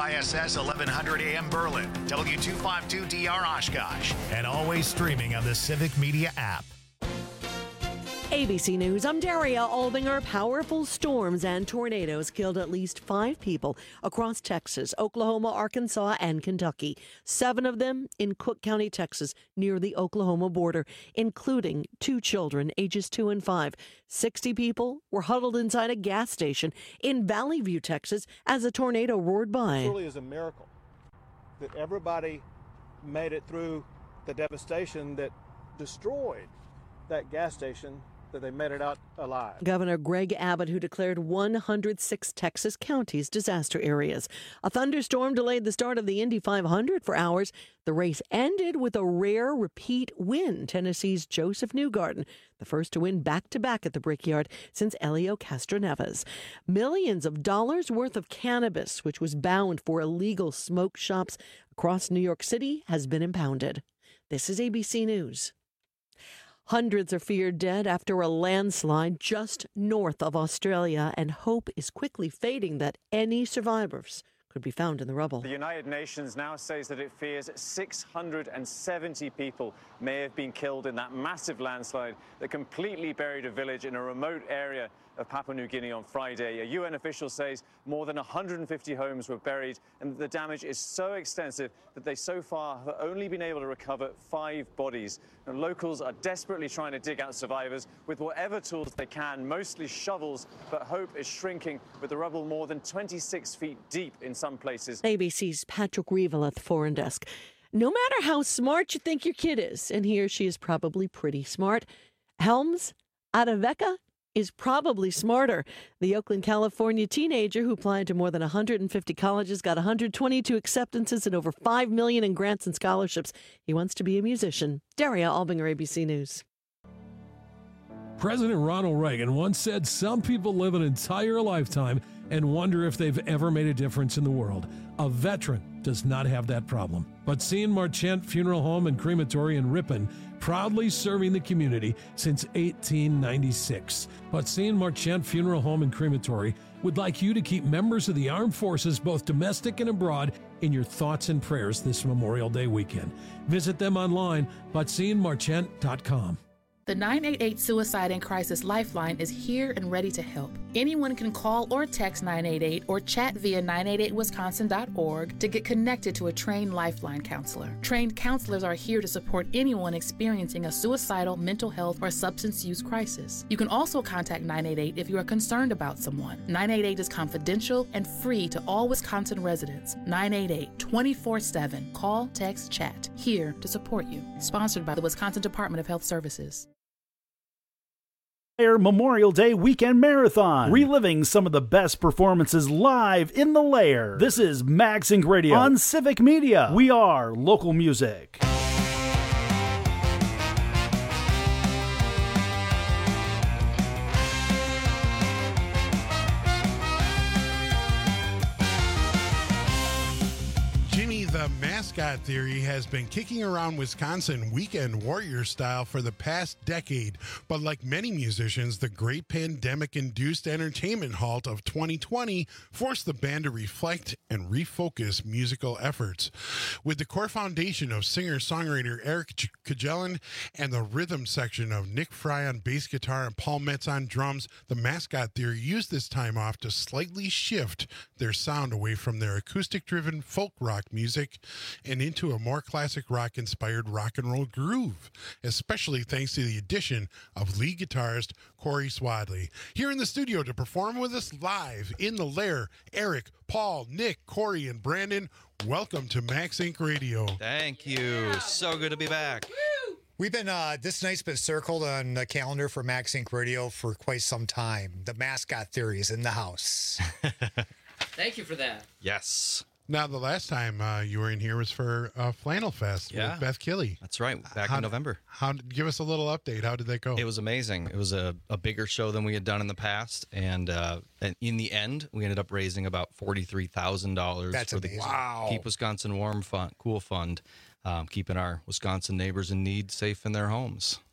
WISS 1100 AM Berlin, W252DR Oshkosh, and always streaming on the Civic Media app. ABC News, I'm Daria Albinger. Powerful storms and tornadoes killed at least 5 people across Texas, Oklahoma, Arkansas, and Kentucky. 7 of them in Cook County, Texas, near the Oklahoma border, including 2 children, ages 2 and 5. 60 people were huddled inside a gas station in Valley View, Texas, as a tornado roared by. It truly is a miracle that everybody made it through the devastation that destroyed that gas station, that they made it out alive. Governor Greg Abbott, who declared 106 Texas counties disaster areas. A thunderstorm delayed the start of the Indy 500 for hours. The race ended with a rare repeat win. Tennessee's Joseph Newgarden, the first to win back-to-back at the Brickyard since Elio Castroneves. Millions of dollars worth of cannabis, which was bound for illegal smoke shops across New York City, has been impounded. This is ABC News. Hundreds are feared dead after a landslide just north of Australia, and hope is quickly fading that any survivors could be found in the rubble. The United Nations now says that it fears 670 people may have been killed in that massive landslide that completely buried a village in a remote area of Papua New Guinea on Friday. A UN official says more than 150 homes were buried, and the damage is so extensive that they so far have only been able to recover 5 bodies. And locals are desperately trying to dig out survivors with whatever tools they can, mostly shovels, but hope is shrinking with the rubble more than 26 feet deep in some places. ABC's Patrick Reevell at the Foreign Desk. No matter how smart you think your kid is, and he or she is probably pretty smart, Helms Adaveka is probably smarter. The Oakland, California teenager who applied to more than 150 colleges got 122 acceptances and over $5 million in grants and scholarships. He wants to be a musician. Daria Albinger, ABC News. President Ronald Reagan once said some people live an entire lifetime and wonder if they've ever made a difference in the world. A veteran does not have that problem. Bastien Marchant Funeral Home and Crematory in Ripon, proudly serving the community since 1896. Bastien Marchant Funeral Home and Crematory would like you to keep members of the armed forces, both domestic and abroad, in your thoughts and prayers this Memorial Day weekend. Visit them online, bastienmarchant.com. The 988 Suicide and Crisis Lifeline is here and ready to help. Anyone can call or text 988 or chat via 988wisconsin.org to get connected to a trained Lifeline counselor. Trained counselors are here to support anyone experiencing a suicidal, mental health, or substance use crisis. You can also contact 988 if you are concerned about someone. 988 is confidential and free to all Wisconsin residents. 988 24/7. Call, text, chat. Here to support you. Sponsored by the Wisconsin Department of Health Services. Memorial Day Weekend Marathon, reliving some of the best performances live in the Lair. This is MagSync Radio on Civic Media. We are local music. The mascot theory has been kicking around Wisconsin weekend warrior style for the past decade, but like many musicians, the great pandemic-induced entertainment halt of 2020 forced the band to reflect and refocus musical efforts. With the core foundation of singer-songwriter Eric Kajelan and the rhythm section of Nick Fry on bass guitar and Paul Metz on drums, the mascot theory used this time off to slightly shift their sound away from their acoustic-driven folk rock music and into a more classic rock-inspired rock and roll groove, especially thanks to the addition of lead guitarist Corey Swadley. Here in the studio to perform with us live in the Lair, Eric, Paul, Nick, Corey, and Brandon. Welcome to MagSync Radio. Thank you. So good to be back. We've been, this night's been circled on the calendar for MagSync Radio for quite some time. The mascot theory is in the house. Thank you for that. Yes. Now, the last time you were in here was for Flannel Fest with Beth Killey. That's right, back in November. Give us a little update. How did that go? It was amazing. It was a bigger show than we had done in the past, and in the end, we ended up raising about $43,000 for the Keep Wisconsin Warm Fund, Cool Fund, keeping our Wisconsin neighbors in need safe in their homes.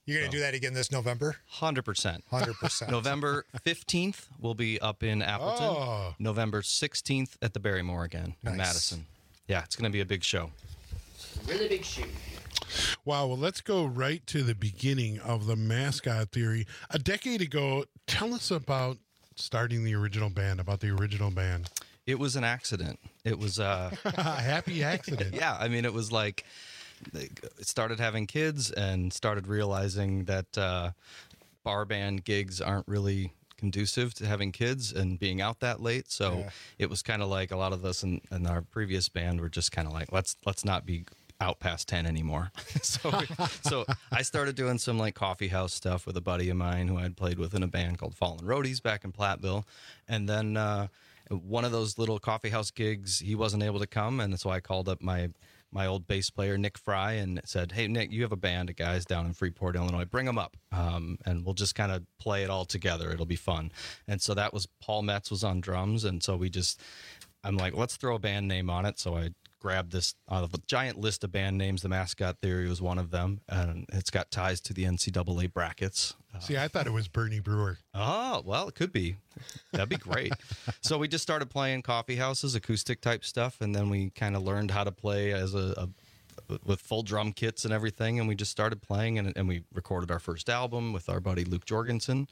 You're going to do that again this November? 100%. 100%. November 15th, we'll be up in Appleton. Oh. November 16th at the Barrymore again in Madison. Yeah, it's going to be a big show. Really big shoe. Wow, well, let's go right to the beginning of the Mascot Theory. A decade ago, tell us about starting the original band, about the original band. It was an accident. It was a happy accident. Yeah, I mean, it was like, it started having kids and started realizing that bar band gigs aren't really conducive to having kids and being out that late. So it was kind of like a lot of us in our previous band were just kind of like, let's not be out past 10 anymore. So I started doing some like coffee house stuff with a buddy of mine who I'd played with in a band called Fallen Roadies back in Platteville. And then one of those little coffee house gigs, he wasn't able to come. And so I called up my old bass player, Nick Fry, and said, hey, Nick, you have a band of guys down in Freeport, Illinois. Bring them up, and we'll just kind of play it all together. It'll be fun. And so that was Paul Metz was on drums. And so I'm like, let's throw a band name on it. So I grabbed this out of a giant list of band names. The Mascot Theory was one of them, and it's got ties to the NCAA brackets. See, I thought it was Bernie Brewer. Oh, well, it could be. That'd be great. So we just started playing coffee houses, acoustic type stuff, and then we kind of learned how to play as with full drum kits and everything, and we just started playing, and we recorded our first album with our buddy Luke Jorgensen.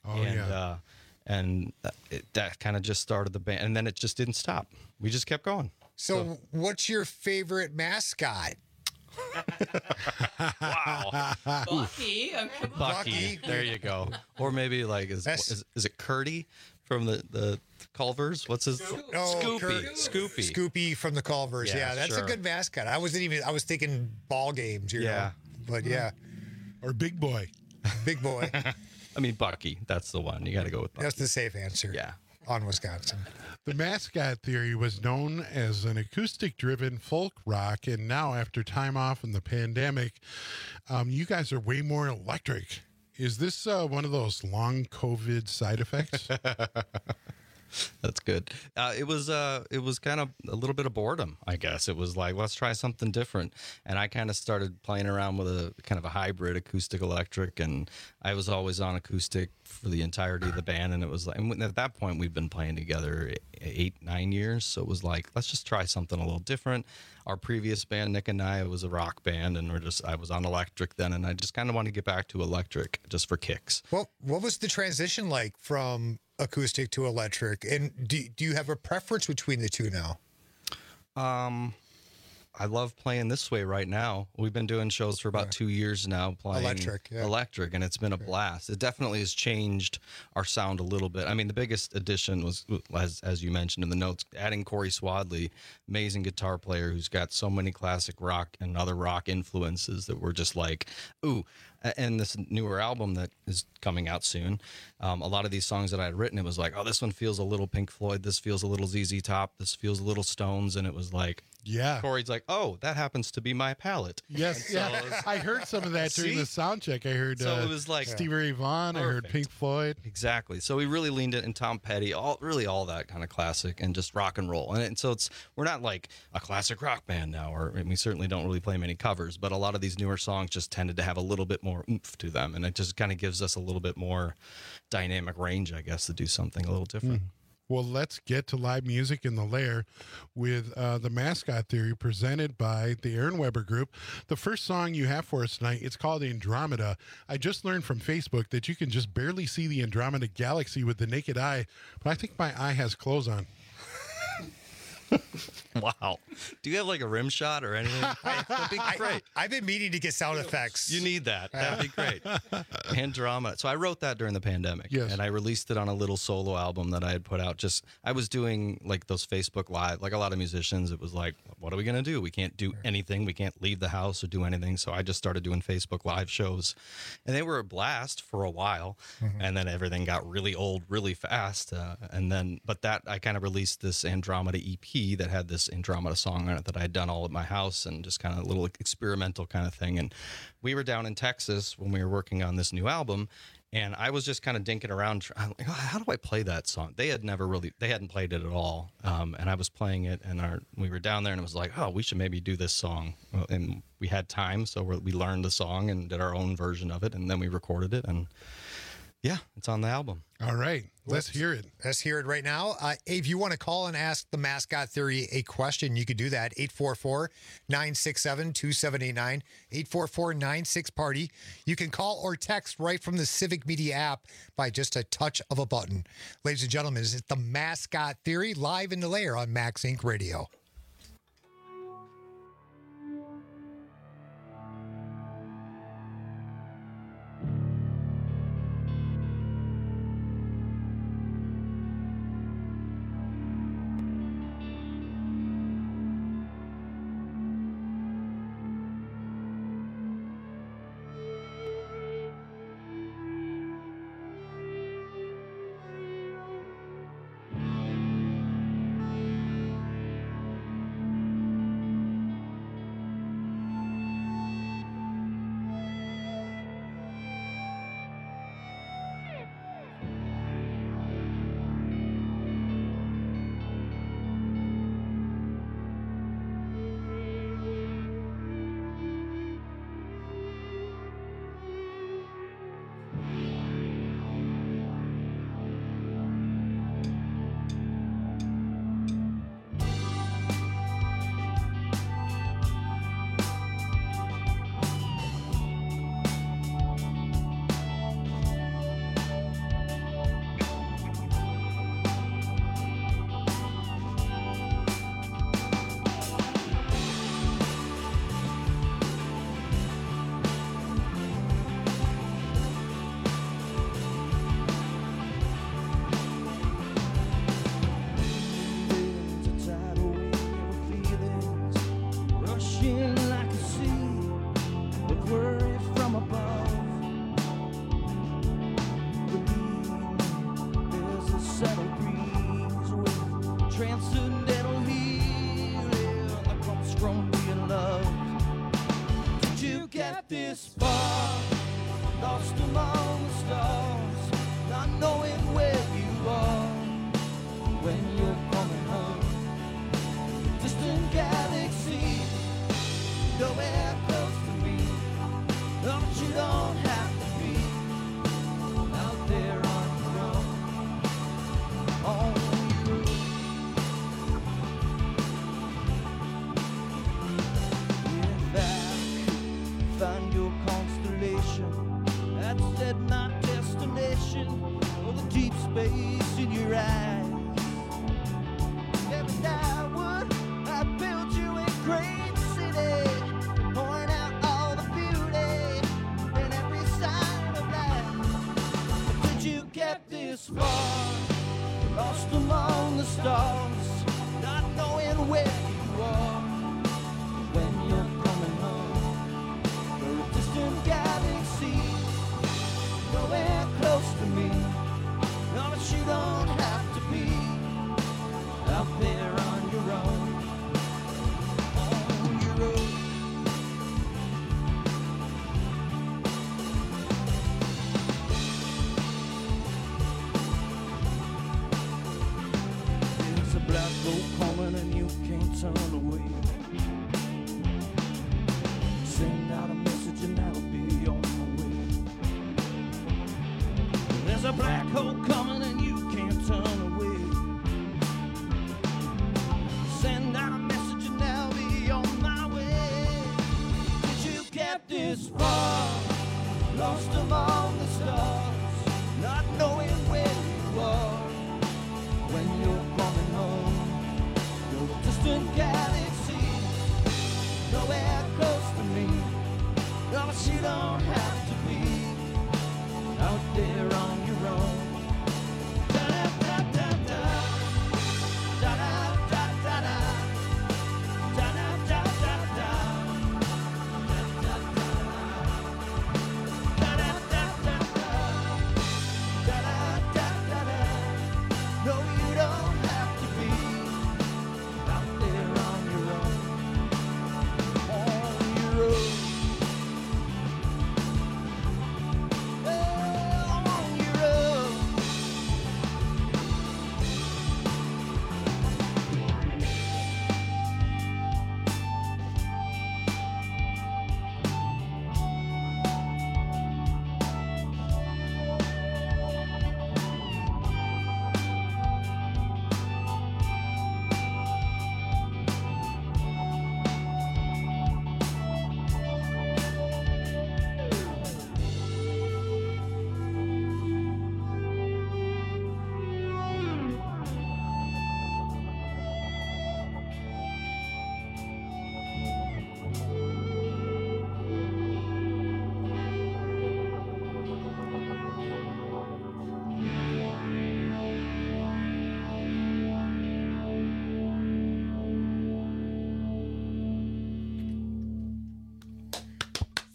That kind of just started the band, and then it just didn't stop. We just kept going. So what's your favorite mascot? Wow. Bucky. Bucky. There you go. Or maybe like, is it Curdy from the Culvers? What's his? Scoopy. Scoopy from the Culvers. Yeah, that's a good mascot. I was thinking ball games, you know. But yeah. Or Big Boy. Big Boy. I mean, Bucky. That's the one. You got to go with Bucky. That's the safe answer. Yeah. On Wisconsin. The Mascot Theory was known as an acoustic-driven folk rock, and now after time off in the pandemic, you guys are way more electric. Is this one of those long COVID side effects? That's good. It was kind of a little bit of boredom, I guess. It was like, let's try something different. And I kind of started playing around with a kind of a hybrid acoustic electric, and I was always on acoustic for the entirety of the band. And it was like, and at that point we'd been playing together 8-9 years. So it was like, let's just try something a little different. Our previous band, Nick and I, was a rock band, and I was on electric then, and I just kind of wanted to get back to electric just for kicks. Well, what was the transition like from acoustic to electric? And do you have a preference between the two now? I love playing this way right now. We've been doing shows for about 2 years now playing electric, and it's been a blast. It definitely has changed our sound a little bit. I mean, the biggest addition was, as you mentioned in the notes, adding Corey Swadley, amazing guitar player who's got so many classic rock and other rock influences that we're just like, ooh. And this newer album that is coming out soon, a lot of these songs that I had written, it was like, oh, this one feels a little Pink Floyd, this feels a little ZZ Top, this feels a little Stones, and it was like, yeah. Corey's like, oh, that happens to be my palette. Yes, I heard some of that during the sound check. I heard it was like Stevie Ray Vaughan. Perfect. I heard Pink Floyd. Exactly. So we really leaned in, and Tom Petty, all that kind of classic and just rock and roll. And so we're not like a classic rock band now, and we certainly don't really play many covers, but a lot of these newer songs just tended to have a little bit more oomph to them, and it just kind of gives us a little bit more dynamic range, I guess, to do something a little different. Well, let's get to live music in the Lair with the Mascot Theory presented by the Aaron Weber Group. The first song you have for us tonight, it's called Andromeda. I just learned from Facebook that you can just barely see the Andromeda Galaxy with the naked eye, but I think my eye has clothes on. Wow. Do you have like a rim shot or anything? That'd be great. I've been meaning to get sound effects. You need that. That'd be great. Andromeda. So I wrote that during the pandemic. Yes. And I released it on a little solo album that I had put out. I was doing like those Facebook Live, like a lot of musicians. It was like, what are we going to do? We can't do anything. We can't leave the house or do anything. So I just started doing Facebook Live shows. And they were a blast for a while. Mm-hmm. And then everything got really old really fast. But I kind of released this Andromeda EP that had this Andromeda song on it that I had done all at my house, and just kind of a little experimental kind of thing. And we were down in Texas when we were working on this new album, And I was just kind of dinking around. I'm like, how do I play that song? They hadn't played it at all. And I was playing it, and we were down there, and it was like, oh, we should maybe do this song. And we had time, so we learned the song and did our own version of it, and then we recorded it, and yeah, it's on the album. All right, let's hear it. Let's hear it right now. If you want to call and ask the Mascot Theory a question, you could do that. 844-967-2789, 844-96-PARTY. You can call or text right from the Civic Media app by just a touch of a button. Ladies and gentlemen, it's the Mascot Theory live in the lair on Max Inc. Radio.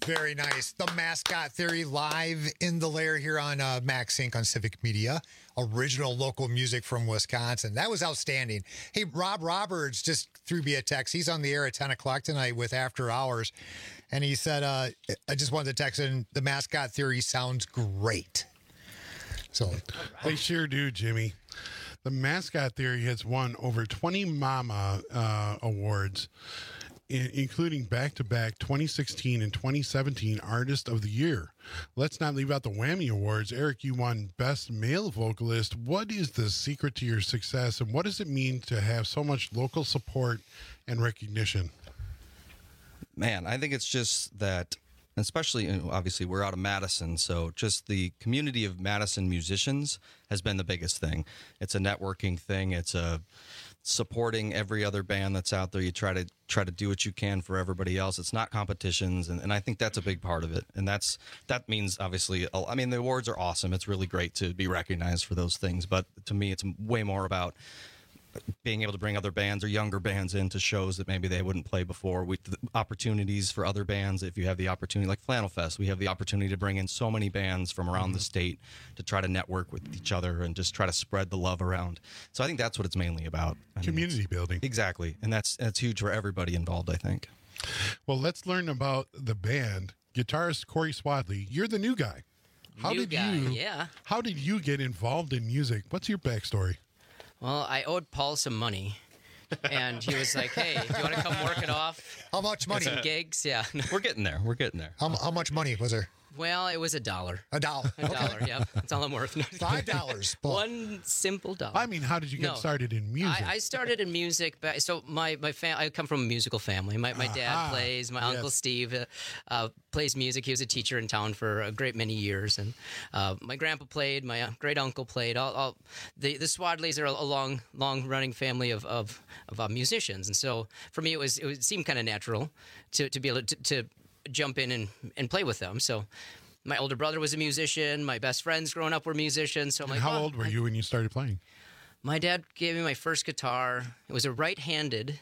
Very nice. The Mascot Theory live in the lair here on Max Inc. on Civic Media. Original local music from Wisconsin. That was outstanding. Hey, Rob Roberts just threw me a text. He's on the air at 10 o'clock tonight with After Hours. And he said, I just wanted to text in, the Mascot Theory sounds great. So They sure do, Jimmy. The Mascot Theory has won over 20 Mama awards, including back-to-back 2016 and 2017 Artist of the Year. Let's not leave out the Whammy Awards. Eric, you won Best Male Vocalist. What is the secret to your success, and what does it mean to have so much local support and recognition? Man, I think it's just that, especially, obviously, we're out of Madison, so just the community of Madison musicians has been the biggest thing. It's a networking thing. It's a supporting every other band that's out there. You try to do what you can for everybody else. It's not competitions, and I think that's a big part of it. And that means, obviously, I mean, the awards are awesome. It's really great to be recognized for those things, but to me, it's way more about being able to bring other bands or younger bands into shows that maybe they wouldn't play before. The opportunities for other bands, if you have the opportunity, like Flannel Fest, we have the opportunity to bring in so many bands from around the state to try to network with each other and just try to spread the love around. So I think that's what it's mainly about. Community building. Exactly. And that's huge for everybody involved, I think. Well, let's learn about the band. Guitarist Corey Swadley, you're the new guy. How did you get involved in music? What's your backstory? Well, I owed Paul some money, and he was like, "Hey, do you want to come work it off? How much money? Some gigs, yeah." We're getting there. How much money was there? Well, it was $1. $1. $1, yep. That's all I'm worth. $5. One simple dollar. I mean, how did you get started in music? I started in music. So my I come from a musical family. My dad plays. My uncle Steve plays music. He was a teacher in town for a great many years, and my grandpa played. My great uncle played. The Swadleys are a long running family of musicians, and so for me it seemed kind of natural to be able to jump in and play with them. So my older brother was a musician. My best friends growing up were musicians. So I'm like, how old were you when you started playing? My dad gave me my first guitar. It was a right-handed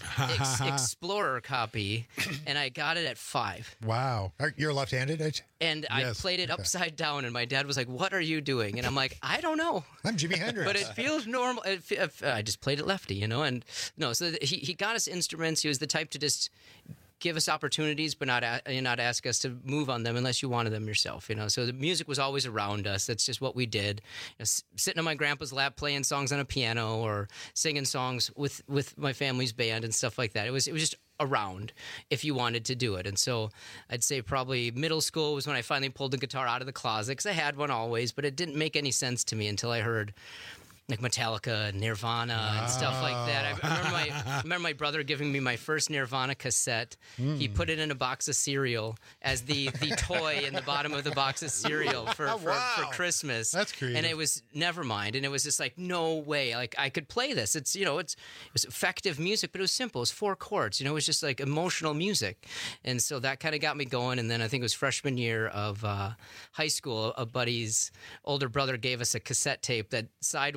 Explorer copy, and I got it at 5. Wow. You're left-handed? And I played it upside down, and my dad was like, "What are you doing?" And I'm like, "I don't know. I'm Jimi Hendrix." But it feels normal. I just played it lefty, and no. So he got us instruments. He was the type to just give us opportunities, but not ask us to move on them unless you wanted them yourself. So the music was always around us. That's just what we did. Sitting on my grandpa's lap, playing songs on a piano, or singing songs with my family's band and stuff like that. It was just around if you wanted to do it. And so I'd say probably middle school was when I finally pulled the guitar out of the closet, because I had one always, but it didn't make any sense to me until I heard like Metallica and Nirvana and stuff like that. I remember my brother giving me my first Nirvana cassette. He put it in a box of cereal as the toy in the bottom of the box of cereal for Christmas. That's creative. And it was Nevermind, and it was just like, no way, like I could play this. It was effective music, but it was simple. It was 4 chords. It was just like emotional music, and so that kind of got me going. And then I think it was freshman year of high school, a buddy's older brother gave us a cassette tape that side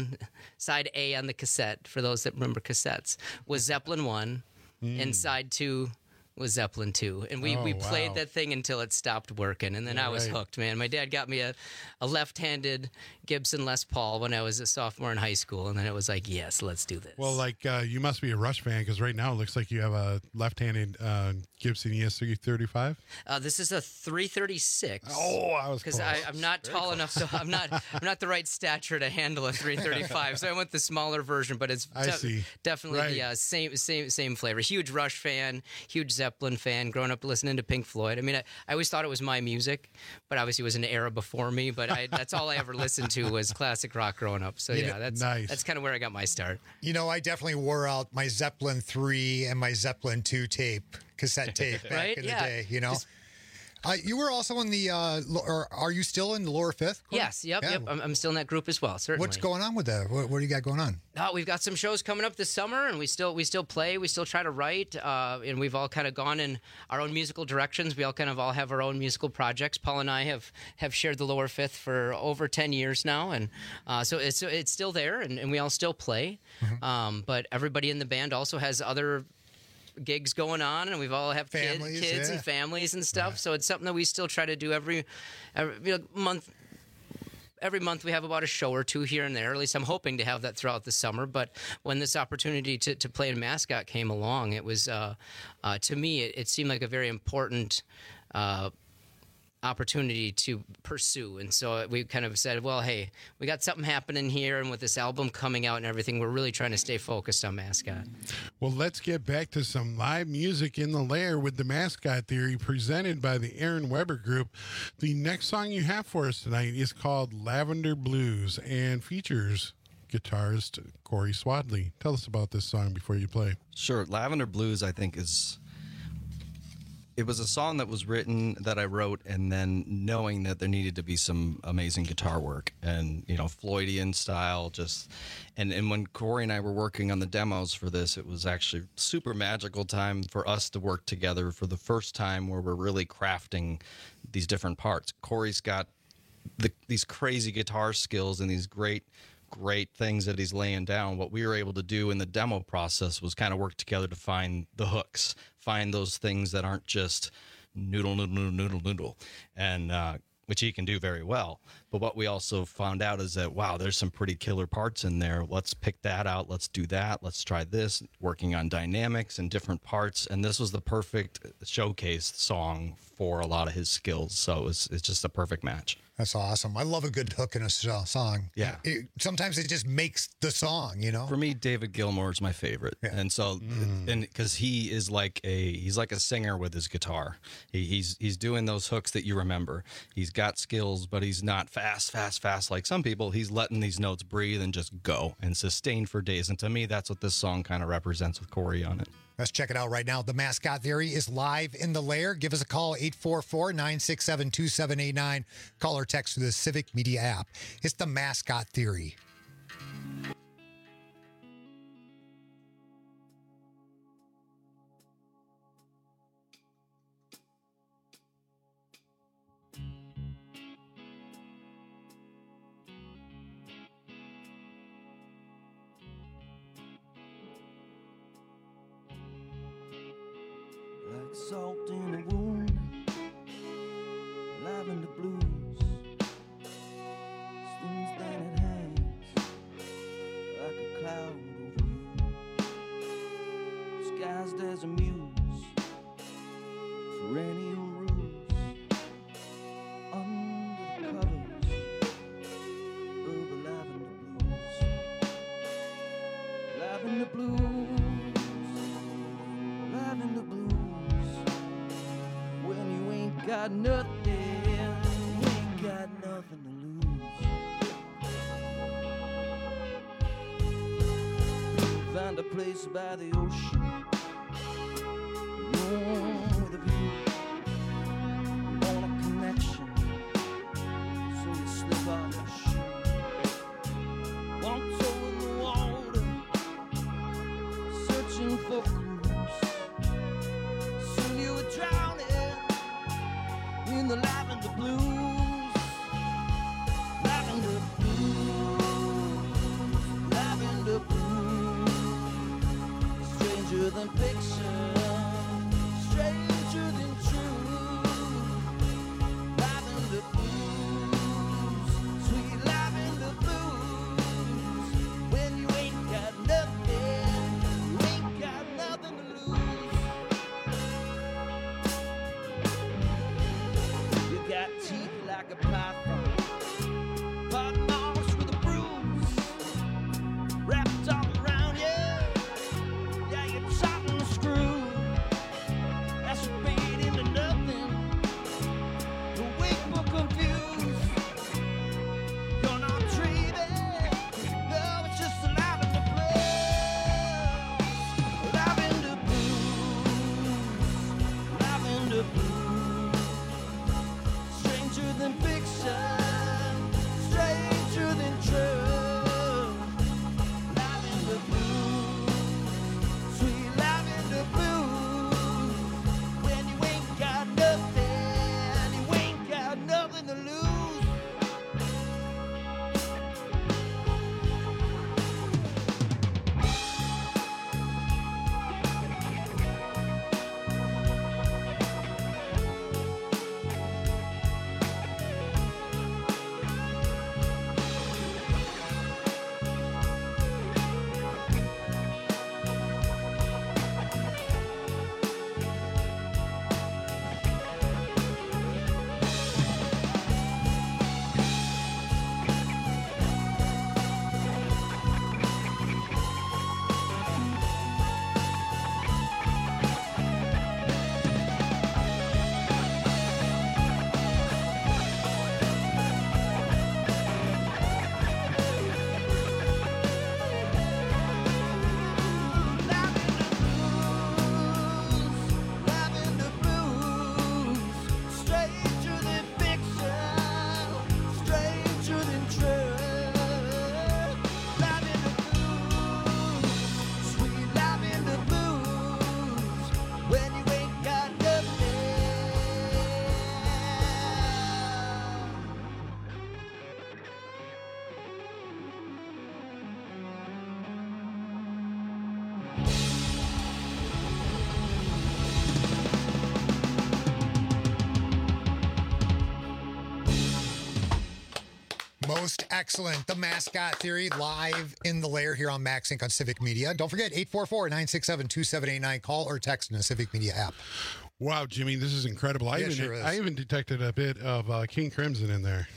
A on the cassette, for those that remember cassettes, was Zeppelin 1, and side 2 was Zeppelin 2. And we played that thing until it stopped working, and then I was hooked, man. My dad got me a left-handed Gibson Les Paul when I was a sophomore in high school, and then it was like, yes, let's do this. Well, you must be a Rush fan, because right now it looks like you have a left-handed Gibson ES335. This is a 336. Oh, I was close. Because I'm not tall enough, so I'm not the right stature to handle a 335. So I went the smaller version, but it's definitely the same flavor. Huge Rush fan, huge Zeppelin fan. Growing up listening to Pink Floyd. I mean, I always thought it was my music, but obviously it was an era before me. But that's all I ever listened to was classic rock growing up. So that's kind of where I got my start. I definitely wore out my Zeppelin 3 and my Zeppelin 2 cassette tape back in the day. You were also in the, or are you still in the Lower Fifth? Yes, yep. I'm still in that group as well, certainly. What's going on with that? What do you got going on? We've got some shows coming up this summer, and we still play. We still try to write, and we've all kind of gone in our own musical directions. We all have our own musical projects. Paul and I have shared the Lower Fifth for over 10 years now, and so it's still there, and we all still play. But everybody in the band also has other gigs going on, and we've all have Families, kids and families and stuff. So it's something that we still try to do every month. Every month we have about a show or two here and there. At least I'm hoping to have that throughout the summer. But when this opportunity to play in Mascot came along, it was, to me, it seemed like a very important opportunity to pursue. And so we kind of said, well, hey, we got something happening here, and with this album coming out and everything, we're really trying to stay focused on Mascot. Well, let's get back to some live music in the Lair with the Mascot Theory, presented by the Aaron Weber Group. The next song you have for us tonight is called Lavender Blues and features guitarist Corey Swadley. Tell us about this song before you play. Sure. Lavender Blues, I think, it was a song that was written, that I wrote, and then knowing that there needed to be some amazing guitar work and, Floydian style, and when Corey and I were working on the demos for this, it was actually super magical time for us to work together for the first time, where we're really crafting these different parts. Corey's got these crazy guitar skills and these great things that he's laying down. What we were able to do in the demo process was kind of work together to find the hooks, find those things that aren't just noodle, and which he can do very well. But what we also found out is that, wow, there's some pretty killer parts in there. Let's pick that out. Let's do that. Let's try this, working on dynamics and different parts. And this was the perfect showcase song for a lot of his skills. So it's just a perfect match. That's awesome. I love a good hook in a song. Yeah. Sometimes it just makes the song, For me, David Gilmour is my favorite. Yeah. And so, and because he is he's like a singer with his guitar. He's doing those hooks that you remember. He's got skills, but he's not fast like some people. He's letting these notes breathe and just go and sustain for days. And to me, that's what this song kind of represents with Corey on it. Let's check it out right now. The Mascot Theory is live in the Lair. Give us a call, 844-967-2789. Call or text through the Civic Media app. It's the Mascot Theory. Like salt in a wound, lavender blues, stings that it hangs like a cloud over you, disguised as a muse, perennial ruse, under the covers of the lavender blues, lavender blues. Got nothing, ain't got nothing to lose. Find a place by the ocean, with a view. You want a connection, so you slip out your shoe. One toe in the water, searching for clues. Soon you were drowning in the lavender blues, lavender blues, lavender blues. Stranger than fiction, stranger than truth. Lavender blues, sweet lavender blues. When you ain't got nothing, you ain't got nothing to lose. Got teeth like a python, body marks with a bruise, wrapped all around you. Yeah, you're tight and screwed. That's what Most excellent. The Mascot Theory live in the lair here on Max Inc. on Civic Media. Don't forget, 844-967-2789. Call or text in the Civic Media app. Wow, Jimmy, this is incredible. Yeah, sure is. I even detected a bit of King Crimson in there.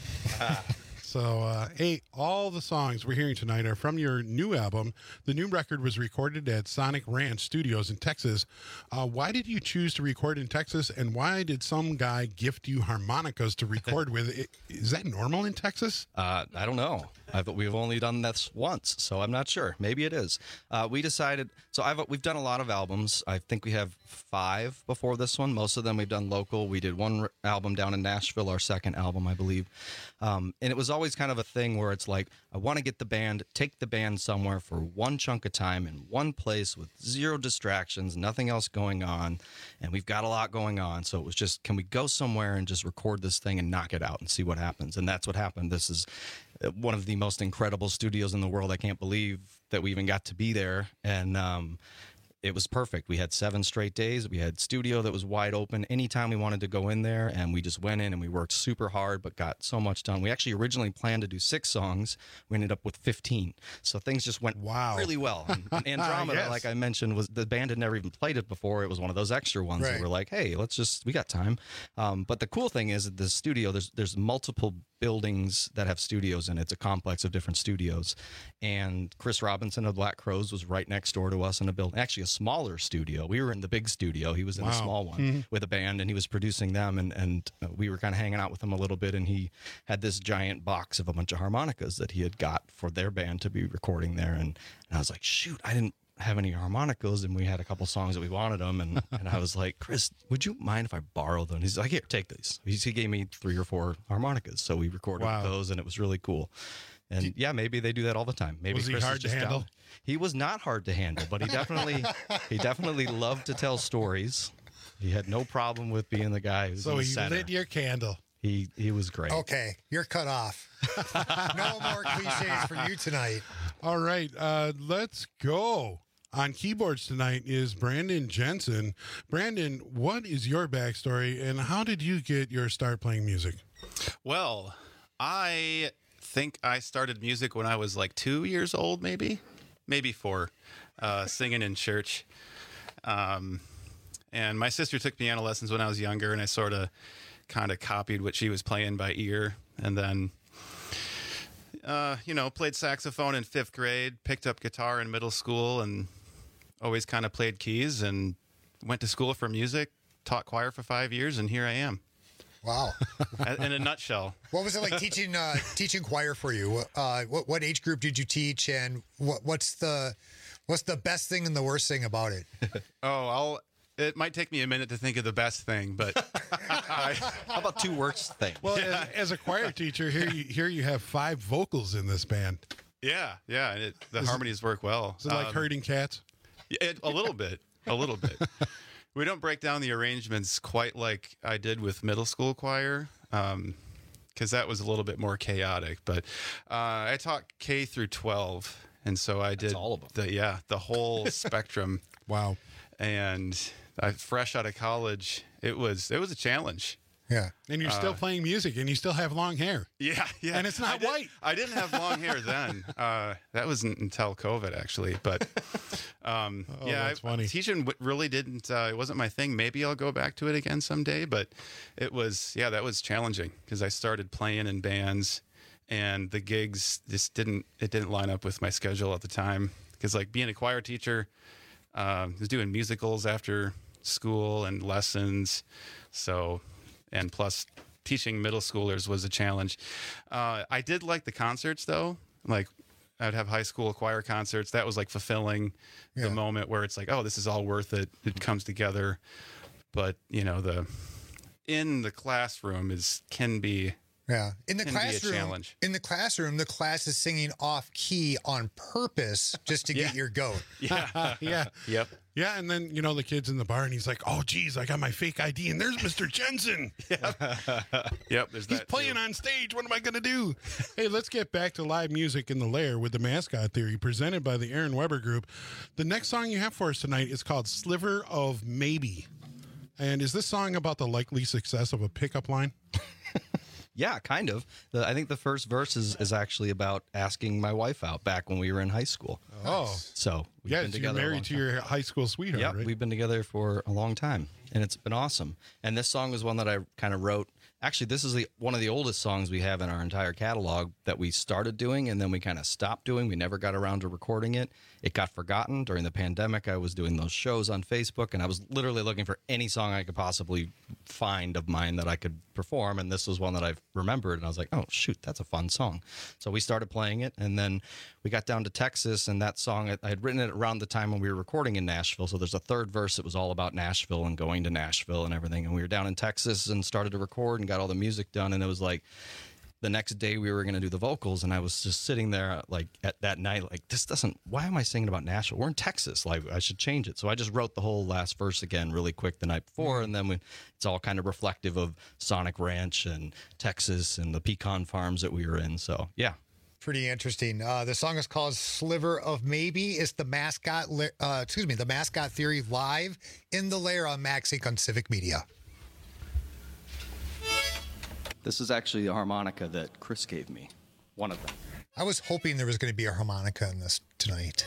So, hey, all the songs we're hearing tonight are from your new album. The new record was recorded at Sonic Ranch Studios in Texas. Why did you choose to record in Texas, and why did some guy gift you harmonicas to record with? Is that normal in Texas? I don't know. We've only done this once, so I'm not sure. Maybe it is. We decided. So we've done a lot of albums. I think we have 5 before this one. Most of them we've done local. We did one album down in Nashville, our second album, I believe. And it was always kind of a thing where it's like, I want to take the band somewhere for one chunk of time in one place with 0 distractions, nothing else going on, and we've got a lot going on. So it was just, can we go somewhere and just record this thing and knock it out and see what happens? And that's what happened. This is one of the most incredible studios in the world. I can't believe that we even got to be there. And it was perfect. We had 7 straight days. We had studio that was wide open anytime we wanted to go in there, and we just went in and we worked super hard but got so much done. We actually originally planned to do 6 songs. We ended up with 15. So things just went really well. And Andromeda, Yes. like I mentioned, was the band had never even played it before. It was one of those extra ones that Right. were like, hey, we got time. But the cool thing is that the studio, there's multiple buildings that have studios in it. It's a complex of different studios. And Chris Robinson of Black Crowes was right next door to us in a building, actually a smaller studio. We were in the big studio. He was in the small one with a band, and he was producing them. And we were kind of hanging out with him a little bit. And he had this giant box of a bunch of harmonicas that he had got for their band to be recording there. And I was like, shoot, I didn't have any harmonicas, and we had a couple songs that we wanted them, and I was like, Chris, would you mind if I borrow them? He's like, here, take these. He gave me 3 or 4 harmonicas, so we recorded those, and it was really cool. And yeah, maybe they do that all the time. Maybe Was he Chris hard is to just handle? down. He was not hard to handle, but he definitely loved to tell stories. He had no problem with being the guy who's in So the he center. lit your candle. He was great. Okay, you're cut off. No more cliches for you tonight. All right, let's go. On keyboards tonight is Brandon Jensen. Brandon, what is your backstory, and how did you get your start playing music? Well, I think I started music when I was like 2 years old, maybe 4, singing in church. And my sister took piano lessons when I was younger, and I sort of kind of copied what she was playing by ear. And then, played saxophone in 5th grade, picked up guitar in middle school, and always kind of played keys, and went to school for music, taught choir for 5 years, and here I am. Wow. In a nutshell. What was it like teaching choir for you? What age group did you teach, and what's the best thing and the worst thing about it? It might take me a minute to think of the best thing, but how about 2 worst things? Well, as a choir teacher, here you have 5 vocals in this band. Yeah, and the harmonies work well. Is it like herding cats? A little bit. We don't break down the arrangements quite like I did with middle school choir, because that was a little bit more chaotic. But I taught K through 12, and so I did all of them. The whole spectrum. Wow! And fresh out of college, it was a challenge. Yeah, and you're still playing music, and you still have long hair. Yeah, and it's not white. I didn't have long hair then. That wasn't until COVID, actually. But that's funny. Teaching really didn't. It wasn't my thing. Maybe I'll go back to it again someday. But it was, that was challenging because I started playing in bands, and the gigs just didn't line up with my schedule at the time. Because like being a choir teacher, I was doing musicals after school and lessons, and plus teaching middle schoolers was a challenge. I did like the concerts though. Like I'd have high school choir concerts. That was like fulfilling the moment where it's like, oh, this is all worth it. It comes together. But in the classroom can be in the classroom. A challenge. In the classroom, the class is singing off key on purpose just to get your goat. Yeah. Yep. Yeah, and then, the kid's in the bar, and he's like, oh, geez, I got my fake ID, and there's Mr. Jensen. Yep, there's He's playing on stage. What am I going to do? Hey, let's get back to live music in the lair with the Mascot Theory, presented by the Aaron Weber Group. The next song you have for us tonight is called Sliver of Maybe. And is this song about the likely success of a pickup line? Yeah, kind of. I think the first verse is actually about asking my wife out back when we were in high school. Oh. So we've been Yes, you're together a long married to time. your high school sweetheart, Yep, right? we've been together for a long time, and it's been awesome. And this song was one that I kind of wrote. Actually, this is one of the oldest songs we have in our entire catalog that we started doing, and then we kind of stopped doing. We never got around to recording it. It got forgotten during the pandemic. I was doing those shows on Facebook, and I was literally looking for any song I could possibly find of mine that I could perform, and this was one that I remembered, and I was like, oh, shoot, that's a fun song. So we started playing it, and then we got down to Texas, and that song, I had written it around the time when we were recording in Nashville, so there's a third verse that was all about Nashville and going to Nashville and everything, and we were down in Texas and started to record and got all the music done, and it was like the next day we were going to do the vocals, and I was just sitting there like at that night, like, why am I singing about Nashville? We're in Texas. Like, I should change it. So I just wrote the whole last verse again really quick the night before, and then it's all kind of reflective of Sonic Ranch and Texas and the pecan farms that we were in. So, yeah. Pretty interesting. The song is called Sliver of Maybe. It's the Mascot Theory live in the lair on Max Inc. on Civic Media. This is actually the harmonica that Chris gave me, one of them. I was hoping there was going to be a harmonica in this tonight.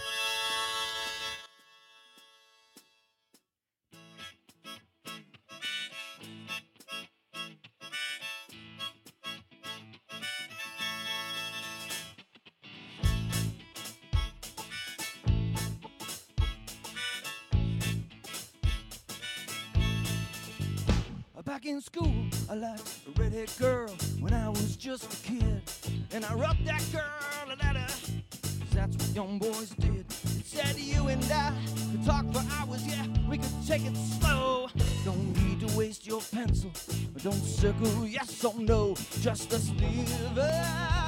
Back in school, I liked a redhead girl when I was just a kid. And I rubbed that girl a letter, 'cause that's what young boys did. It said you and I could talk for hours, yeah, we could take it slow. Don't need to waste your pencil, don't circle yes or no, just a sliver.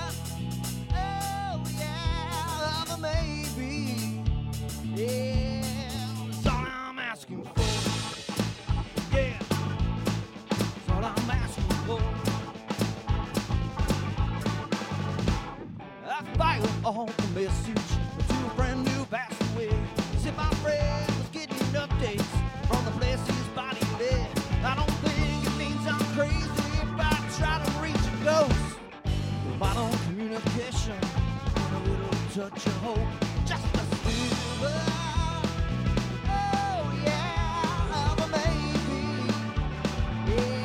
Oh yeah, of a maybe. Yeah, that's all I'm asking for. Yeah. I'm asking for. I filed all the message to a friend who passed away. Said my friend was getting updates from the place his body lay. I don't think it means I'm crazy if I try to reach a ghost. Vital communication and a little touch of hope, just a sliver. Oh yeah, of a maybe. Yeah.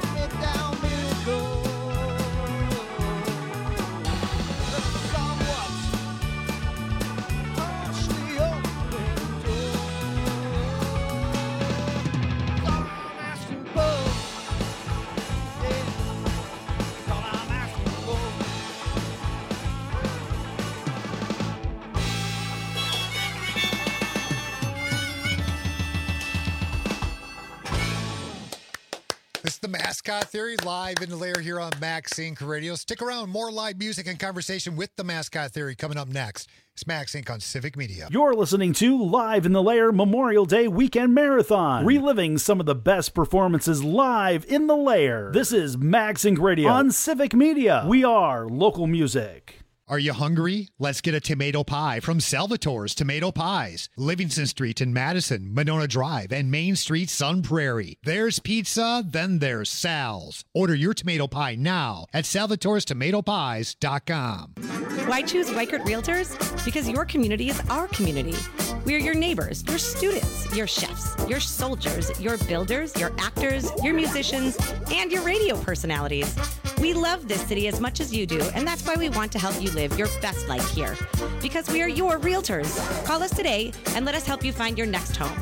Somewhat Mascot Theory, live in the lair here on Max Inc. Radio. Stick around. More live music and conversation with the Mascot Theory coming up next. It's Max Inc. on Civic Media. You're listening to Live in the Lair Memorial Day Weekend Marathon, reliving some of the best performances live in the lair. This is Max Inc. Radio on Civic Media. We are local music. Are you hungry? Let's get a tomato pie from Salvatore's Tomato Pies. Livingston Street in Madison, Monona Drive, and Main Street, Sun Prairie. There's pizza, then there's Sal's. Order your tomato pie now at salvatorestomatopies.com. Why choose Weichert Realtors? Because your community is our community. We are your neighbors, your students, your chefs, your soldiers, your builders, your actors, your musicians, and your radio personalities. We love this city as much as you do, and that's why we want to help you live your best life here. Because we are your realtors. Call us today and let us help you find your next home.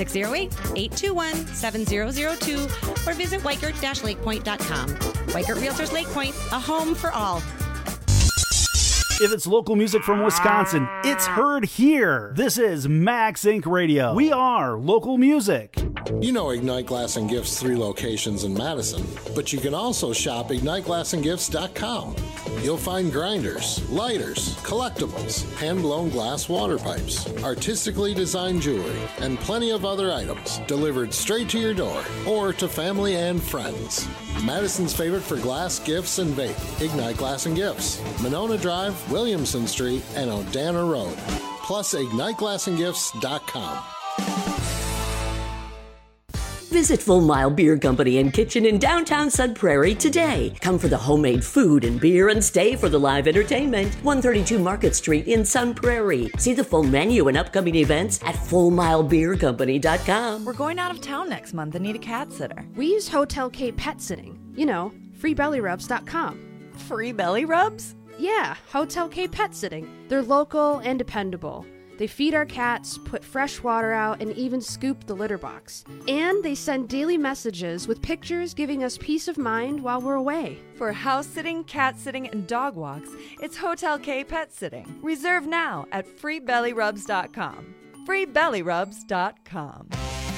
608-821-7002 or visit Weichert-LakePoint.com. Weichert Realtors Lake Point, a home for all. If it's local music from Wisconsin, it's heard here. This is Max Inc. Radio. We are local music. You know Ignite Glass and Gifts 3 locations in Madison, but you can also shop IgniteGlassandGifts.com. You'll find grinders, lighters, collectibles, hand-blown glass water pipes, artistically designed jewelry, and plenty of other items delivered straight to your door or to family and friends. Madison's favorite for glass, gifts, and vape, Ignite Glass and Gifts, Monona Drive, Williamson Street, and Odana Road. Plus, IgniteGlassandGifts.com. Visit Full Mile Beer Company and Kitchen in downtown Sun Prairie today. Come for the homemade food and beer and stay for the live entertainment. 132 Market Street in Sun Prairie. See the full menu and upcoming events at FullMileBeerCompany.com. We're going out of town next month and need a cat sitter. We use Hotel K Pet Sitting. You know, FreeBellyRubs.com. Free belly rubs? Yeah, Hotel K Pet Sitting. They're local and dependable. They feed our cats, put fresh water out, and even scoop the litter box. And they send daily messages with pictures giving us peace of mind while we're away. For house sitting, cat sitting, and dog walks, it's Hotel K Pet Sitting. Reserve now at FreeBellyRubs.com. FreeBellyRubs.com.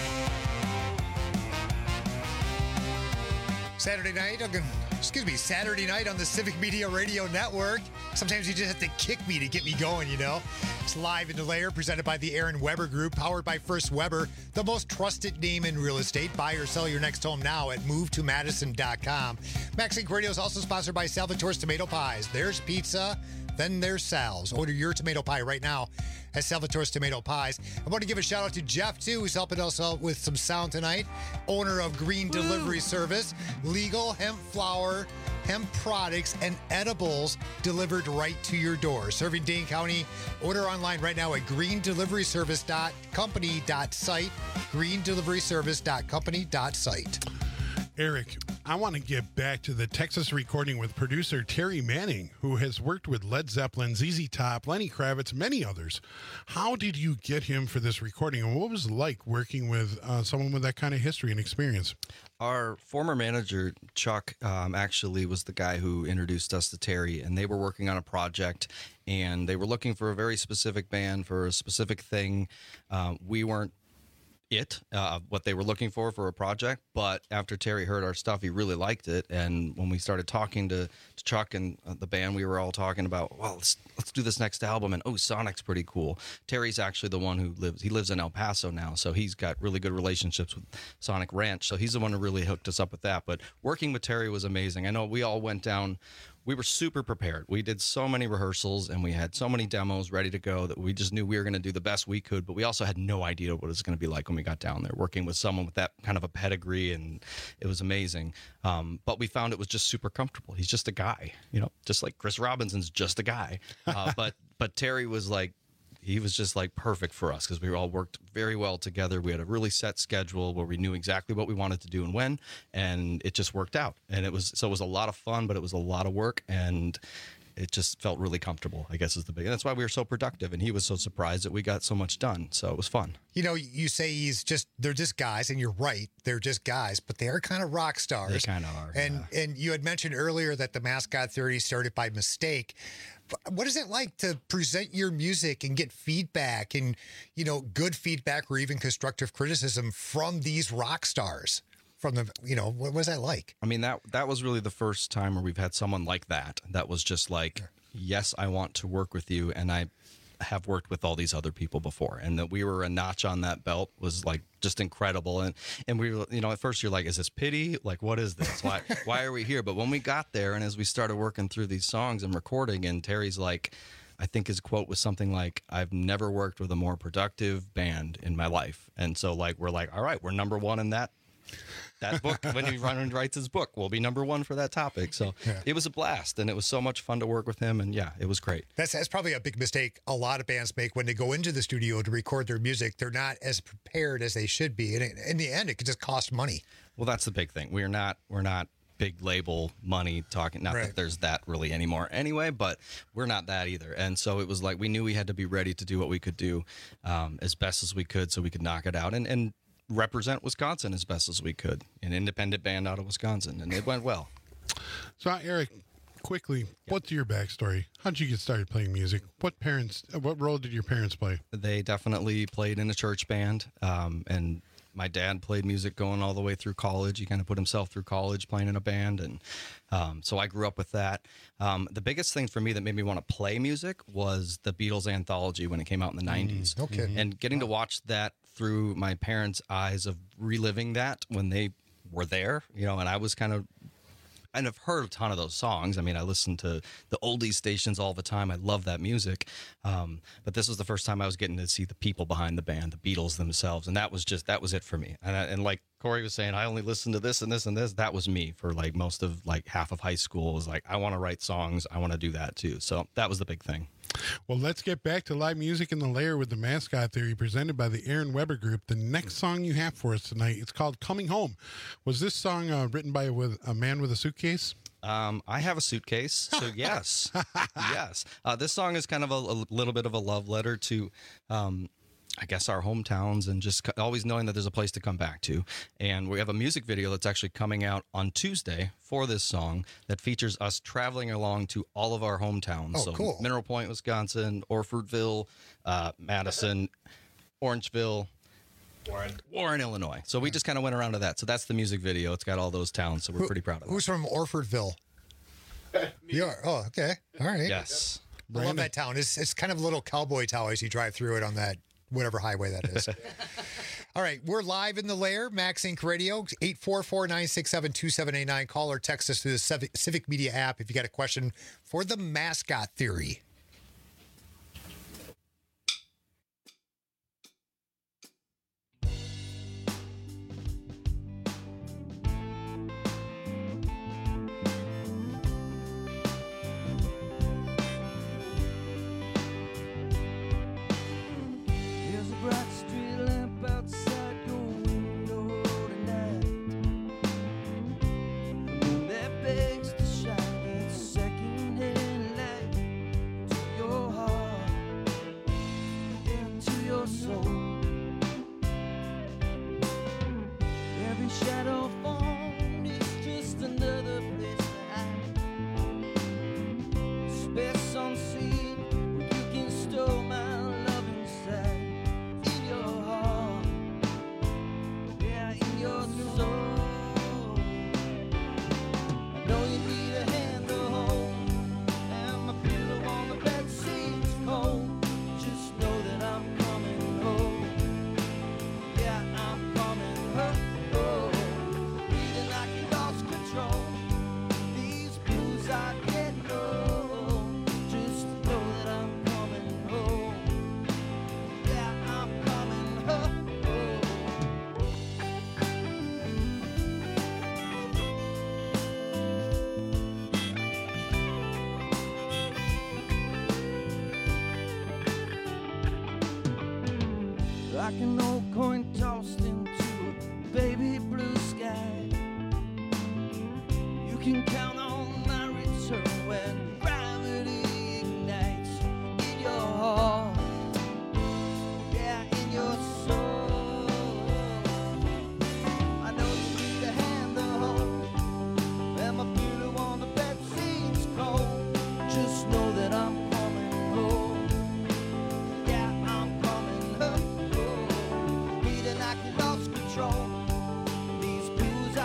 Saturday night on the Civic Media Radio Network. Sometimes you just have to kick me to get me going, you know. It's Live in the Lair, presented by the Aaron Weber Group, powered by First Weber, the most trusted name in real estate. Buy or sell your next home now at movetomadison.com. Max Inc. Radio is also sponsored by Salvatore's Tomato Pies. There's pizza, then there's Sal's. Order your tomato pie right now at Salvatore's Tomato Pies. I want to give a shout out to Jeff, too, who's helping us out with some sound tonight. Owner of Green Delivery Service. Legal hemp flour, hemp products, and edibles delivered right to your door. Serving Dane County. Order online right now at greendeliveryservice.company.site. greendeliveryservice.company.site. Eric, I want to get back to the Texas recording with producer Terry Manning, who has worked with Led Zeppelin, ZZ Top, Lenny Kravitz, many others. How did you get him for this recording, and what was it like working with someone with that kind of history and experience? Our former manager, Chuck, actually was the guy who introduced us to Terry, and they were working on a project, and they were looking for a very specific band for a specific thing. We weren't what they were looking for a project, but after Terry heard our stuff, he really liked it. And when we started talking to Chuck and the band, we were all talking about, well, let's do this next album, and Sonic's pretty cool. Terry's actually the one who lives in El Paso now, so he's got really good relationships with Sonic Ranch, so he's the one who really hooked us up with that. But working with Terry was amazing. I know we all went down. We were super prepared. We did so many rehearsals and we had so many demos ready to go that we just knew we were going to do the best we could, but we also had no idea what it was going to be like when we got down there, working with someone with that kind of a pedigree, and it was amazing. But we found it was just super comfortable. He's just a guy, just like Chris Robinson's just a guy. But Terry was like, he was just like perfect for us because we all worked very well together. We had a really set schedule where we knew exactly what we wanted to do and when, and it just worked out. And it was a lot of fun, but it was a lot of work, and it just felt really comfortable, I guess is the big. And that's why we were so productive, and he was so surprised that we got so much done. So it was fun. You say they're just guys, and you're right. They're just guys, but they are kind of rock stars. They kind of are. And you had mentioned earlier that the Mascot Theory started by mistake. What is it like to present your music and get feedback and, good feedback or even constructive criticism from these rock stars? from the, what was that like? I mean, that was really the first time where we've had someone like that was just like, yes, I want to work with you, and I have worked with all these other people before, and that we were a notch on that belt was like just incredible. And we were, at first you're like, is this pity? Like, what is this? Why are we here? But when we got there, and as we started working through these songs and recording, and Terry's like, I think his quote was something like, I've never worked with a more productive band in my life. And so like, we're like, all right, we're number one in that book. When he writes his book, we'll be number one for that topic. So It was a blast, and it was so much fun to work with him. And yeah, it was great. That's probably a big mistake a lot of bands make when they go into the studio to record their music. They're not as prepared as they should be. And in the end, it could just cost money. Well, that's the big thing. We're not big label money talking, not that there's that really anymore anyway, but we're not that either. And so it was like, we knew we had to be ready to do what we could do as best as we could, so we could knock it out and represent Wisconsin as best as we could, an independent band out of Wisconsin, and it went well. So Eric, quickly, what's your backstory? How'd you get started playing music? What role did your parents play? They definitely played in a church band, and my dad played music going all the way through college. He kind of put himself through college playing in a band. And so I grew up with that. The biggest thing for me that made me want to play music was the Beatles anthology when it came out in the 90s. Okay. And getting to watch that through my parents' eyes of reliving that when they were there, and I was and I've heard a ton of those songs. I mean, I listen to the oldies stations all the time. I love that music. But this was the first time I was getting to see the people behind the band, the Beatles themselves. And that was it for me. And like Corey was saying, I only listened to this and this and this. That was me for like most of like half of high school. Was like, I want to write songs. I want to do that too. So that was the big thing. Well, let's get back to live music in the Lair with the Mascot Theory, presented by the Aaron Weber Group. The next song you have for us tonight, it's called Coming Home. Was this song written by a man with a suitcase? I have a suitcase, so yes. Yes. This song is kind of a little bit of a love letter to, I guess, our hometowns, and just always knowing that there's a place to come back to. And we have a music video that's actually coming out on Tuesday for this song that features us traveling along to all of our hometowns. Oh, cool. Mineral Point, Wisconsin, Orfordville, Madison, Orangeville, Warren, Illinois. So we just kind of went around to that. So that's the music video. It's got all those towns, so we're pretty proud of it. Who's from Orfordville? You are? Oh, okay. All right. Yes. I love that town. It's kind of a little cowboy town as you drive through it on that whatever highway that is. All right, we're live in the Lair, Max Inc. Radio, 844-967-2789. Call or text us through the Civic Media app if you got a question for the Mascot Theory. Like an old coin tossed into a baby blue sky. You can count on my return when gravity ignites in your heart, yeah, in your soul. I know you need a hand to hold, and my pillow on the bed seems cold. Just know that I'm coming home. Yeah, I'm coming home. I lost control. These blues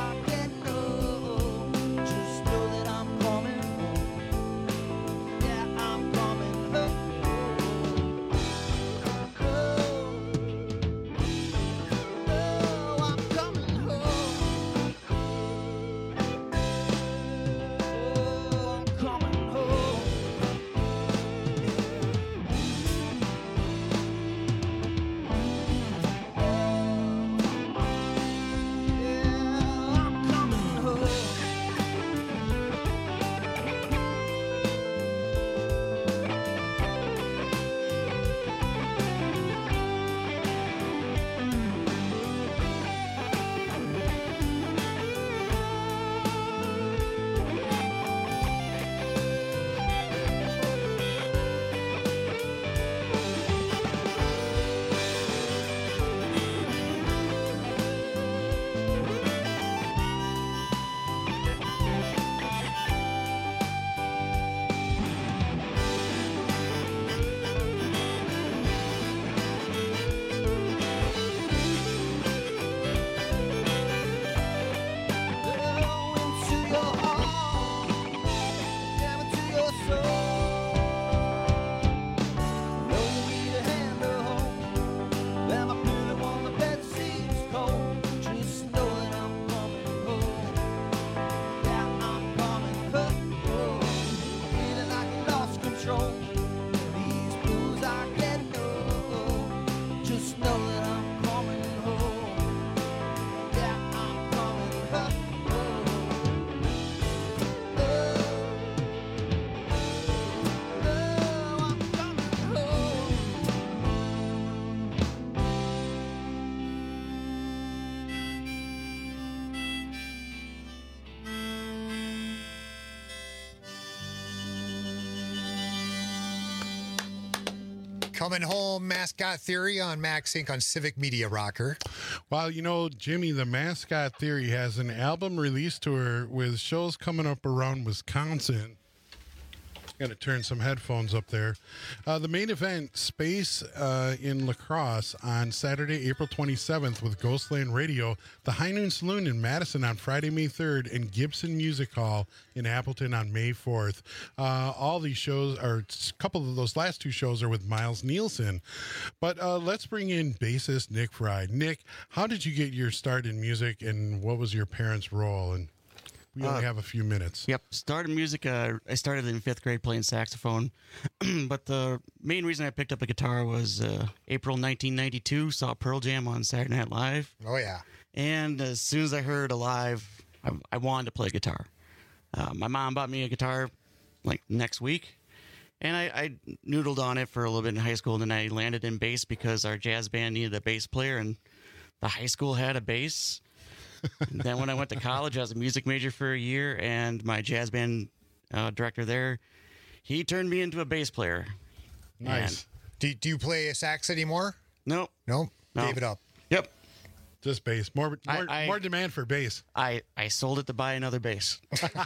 Coming home, Mascot Theory on Max Inc. on Civic Media Rocker. Well, you know, Jimmy, the Mascot Theory has an album release tour with shows coming up around Wisconsin. Got to turn some headphones up there. The main event, Space in La Crosse on Saturday, April 27th with Ghostland Radio, the High Noon Saloon in Madison on Friday, May 3rd, and Gibson Music Hall in Appleton on May 4th. All these shows, or a couple of those last two shows, are with Miles Nielsen. But let's bring in bassist Nick Fry. Nick, how did you get your start in music, and what was your parents' role? And we only have a few minutes. Yep. Started music. I started in 5th grade playing saxophone. But the main reason I picked up a guitar was April 1992. Saw Pearl Jam on Saturday Night Live. Oh, yeah. And as soon as I heard Alive, I wanted to play guitar. My mom bought me a guitar like next week. And I noodled on it for a little bit in high school. And then I landed in bass because our jazz band needed a bass player. And the high school had a bass. And then when I went to college, I was a music major for a year, and my jazz band director there, he turned me into a bass player. Nice. Do you play a sax anymore? No. No? No. Gave it up. Yep. Just bass. More demand for bass. I sold it to buy another bass.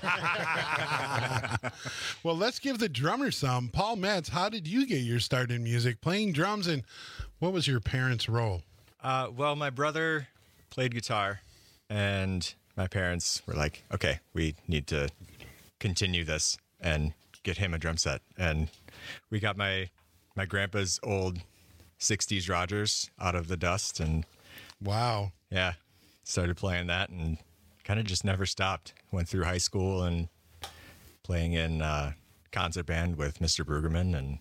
Well, let's give the drummer some. Paul Metz, how did you get your start in music, playing drums, and what was your parents' role? Well, my brother played guitar. And my parents were like, okay, we need to continue this and get him a drum set. And we got my grandpa's old 60s Rogers out of the dust. And wow. Yeah. Started playing that and kind of just never stopped. Went through high school and playing in concert band with Mr. Brueggemann and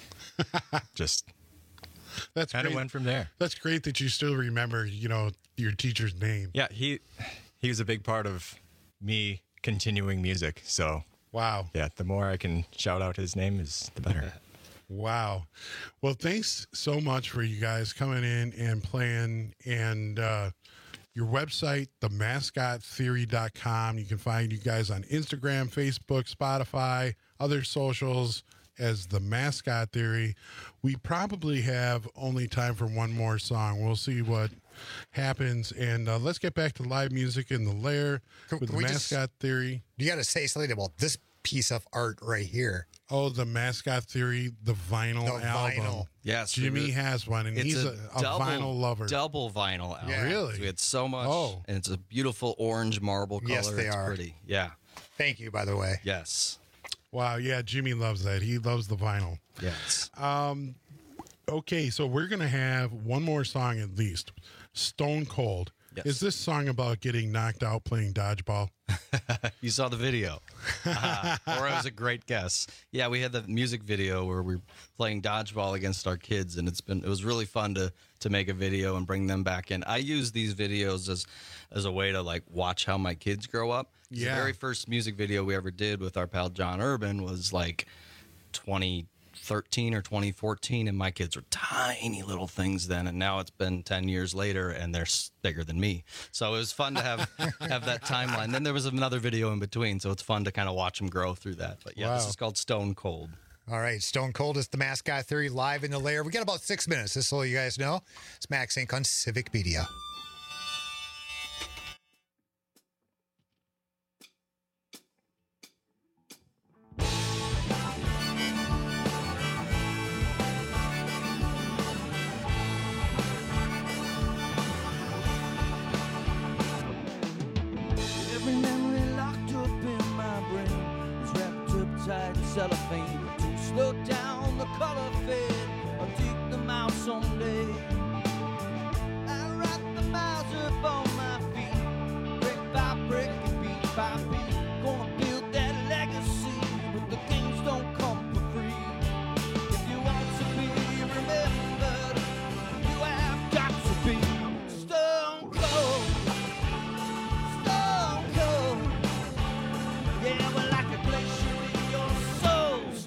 just That's kind of went from there. That's great that you still remember, your teacher's name. Yeah, he was a big part of me continuing music. So wow. Yeah, the more I can shout out his name is the better. Wow. Well, thanks so much for you guys coming in and playing. And your website, themascottheory.com. You can find you guys on Instagram, Facebook, Spotify, other socials as The Mascot Theory. We probably have only time for one more song. We'll see what happens. And let's get back to live music in the Lair with The Mascot Theory. You got to say something about this piece of art right here. Oh, The Mascot Theory, the vinyl album. Yes. Jimmy has one, and he's a vinyl lover. Double vinyl album. Yeah. Really? We had so much. Oh. And it's a beautiful orange marble color. Yes, they it's are. Pretty. Yeah. Thank you, by the way. Yes. Wow, yeah, Jimmy loves that. He loves the vinyl. Yes. Okay, so we're going to have one more song at least. Stone Cold. Yes. Is this song about getting knocked out playing dodgeball? You saw the video. Or it was a great guess. Yeah, we had the music video where we're playing dodgeball against our kids, and it was really fun to make a video and bring them back in. I use these videos as a way to like watch how my kids grow up. Yeah. The very first music video we ever did with our pal John Urban was like 2013 or 2014, and my kids were tiny little things then, and now it's been 10 years later and they're bigger than me. So it was fun to have that timeline. Then there was another video in between, so it's fun to kind of watch them grow through that. But yeah, This is called Stone Cold. All right, Stone Cold is The Mascot Theory live in the Lair. We got about 6 minutes, just so you guys know. It's Max Inc. on Civic Media. Every memory locked up in my brain is wrapped up tight in cellophane. To slow down the color fade, I'll take them out someday. I write the miles up on my feet, brick by brick and beat by beat. Gonna build that legacy, but the games don't come for free. If you want to be remembered, you have got to be stone cold. Stone cold. Yeah, we're like a glacier in your soul.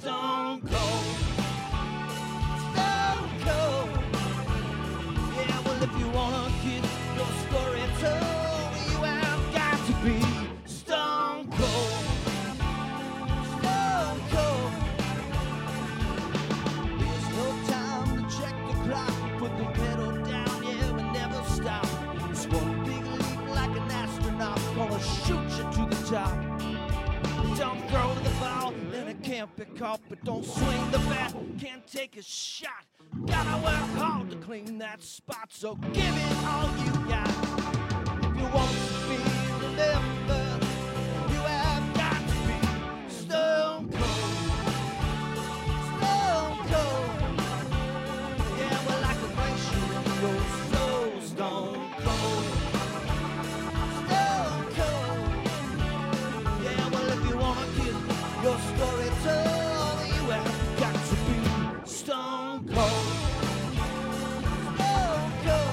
caught, but don't swing the bat. Can't take a shot. Gotta work hard to clean that spot. So give it all you got. If you want to be remembered, you have got to be stone cold. Stone cold. Yeah, well, like a glacier, you're so stone cold. Stone cold. Yeah, well, if you want to get your story told, you have got to be stone cold. Stone cold.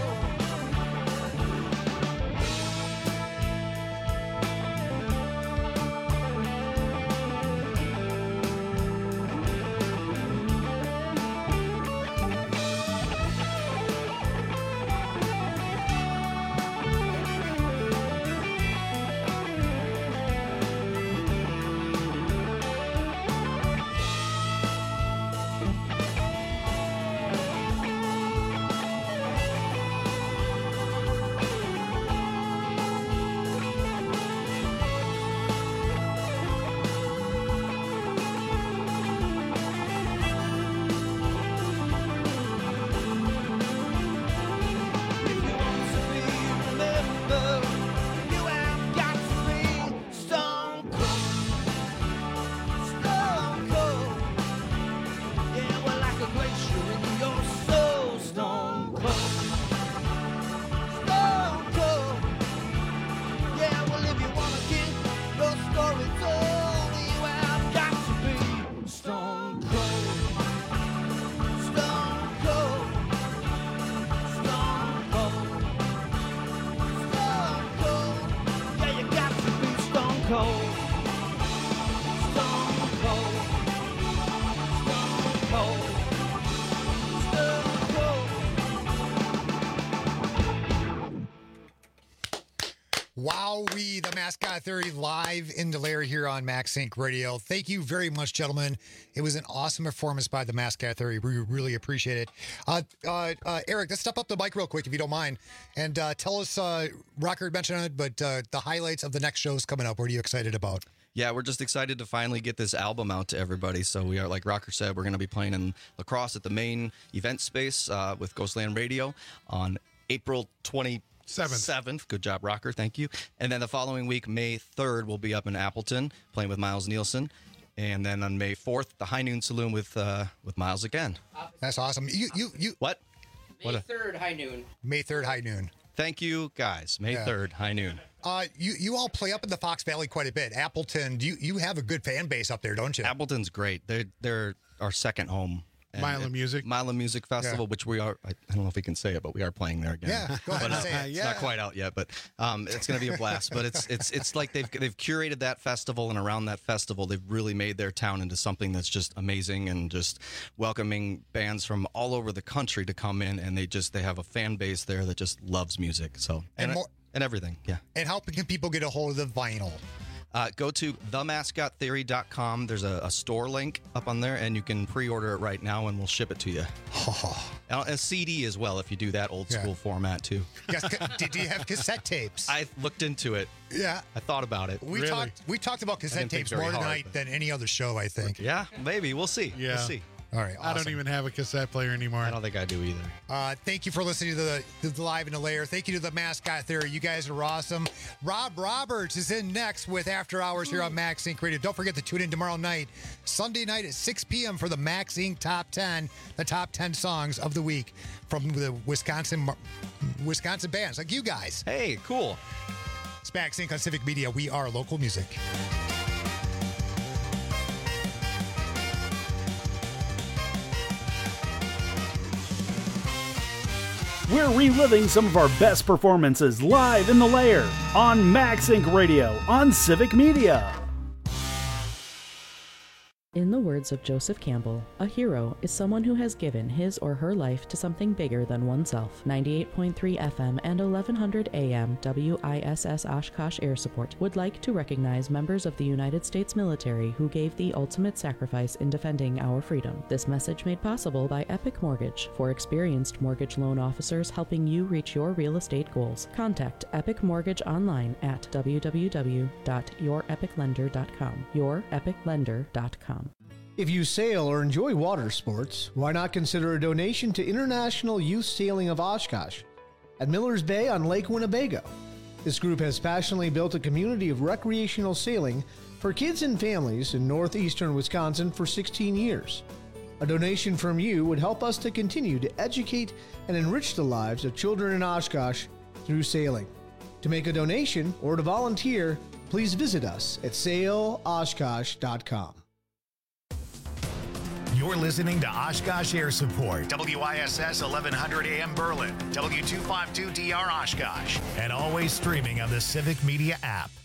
Wowee, the Mascot Theory live in the lair here on Max Inc. Radio. Thank you very much, gentlemen. It was an awesome performance by the Mascot Theory. We really appreciate it. Eric, let's step up the mic real quick if you don't mind. And tell us, Rocker mentioned it, but the highlights of the next shows coming up. What are you excited about? Yeah, we're just excited to finally get this album out to everybody. So we are, like Rocker said, we're going to be playing in La Crosse at the main event space with Ghostland Radio on April 27th. Good job, Rocker. Thank you. And then the following week, May 3rd, we'll be up in Appleton playing with Miles Nielsen. And then on May 4th, the High Noon Saloon with Miles again. That's awesome. You What? May 3rd, high noon. May 3rd, high noon. Thank you, guys. May 3rd, high noon. You all play up in the Fox Valley quite a bit. Appleton, you have a good fan base up there, don't you? Appleton's great. They're our second home. Mila Music Festival, which we are, I don't know if we can say it, but we are playing there again. Yeah, go ahead and say it. It's not quite out yet, but it's going to be a blast. But it's like they've curated that festival, and around that festival, they've really made their town into something that's just amazing and just welcoming bands from all over the country to come in, and they have a fan base there that just loves music. So and everything, yeah. And how can people get a hold of the vinyl? Go to themascottheory.com. There's a store link up on there, and you can pre-order it right now, and we'll ship it to you. And a CD as well, if you do that old school format, too. Yes, do you have cassette tapes? I looked into it. Yeah. I thought about it. We talked about cassette tapes more tonight than any other show, I think. Yeah, maybe. We'll see. Yeah. We'll see. All right, awesome. I don't even have a cassette player anymore. I don't think I do either. Thank you for listening to the Live in the Lair. Thank you to the Mascot Theory. You guys are awesome. Rob Roberts is in next with After Hours here on Max Inc. Radio. Don't forget to tune in tomorrow night, Sunday night at 6 p.m. for the Max Inc. Top 10, the top 10 songs of the week from the Wisconsin bands like you guys. Hey, cool. It's Max Inc. on Civic Media. We are local music. We're reliving some of our best performances live in the lair on Max Inc. Radio on Civic Media. In the words of Joseph Campbell, a hero is someone who has given his or her life to something bigger than oneself. 98.3 FM and 1100 AM WISS Oshkosh Air Support would like to recognize members of the United States military who gave the ultimate sacrifice in defending our freedom. This message made possible by Epic Mortgage, for experienced mortgage loan officers helping you reach your real estate goals. Contact Epic Mortgage online at www.yourepiclender.com. Yourepiclender.com. If you sail or enjoy water sports, why not consider a donation to International Youth Sailing of Oshkosh at Millers Bay on Lake Winnebago. This group has passionately built a community of recreational sailing for kids and families in northeastern Wisconsin for 16 years. A donation from you would help us to continue to educate and enrich the lives of children in Oshkosh through sailing. To make a donation or to volunteer, please visit us at sailoshkosh.com. You're listening to Oshkosh Air Support, WISS 1100 AM Berlin, W252DR Oshkosh, and always streaming on the Civic Media app.